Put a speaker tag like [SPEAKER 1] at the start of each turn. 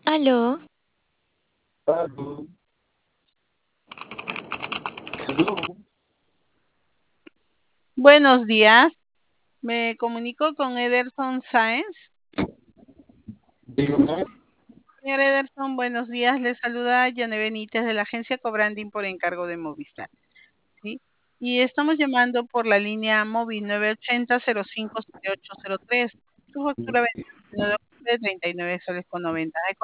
[SPEAKER 1] Aló,
[SPEAKER 2] Aló, aló,
[SPEAKER 3] Buenos días, me comunico con Ederson Sáenz.
[SPEAKER 2] dígame.
[SPEAKER 3] Señor Ederson, buenos días. Le saluda Yane Benítez de la agencia Cobranding por encargo de Movistar, ¿sí? Y estamos llamando por la línea móvil 980-057803. Su factura 21 de octubre, 39 soles con 90.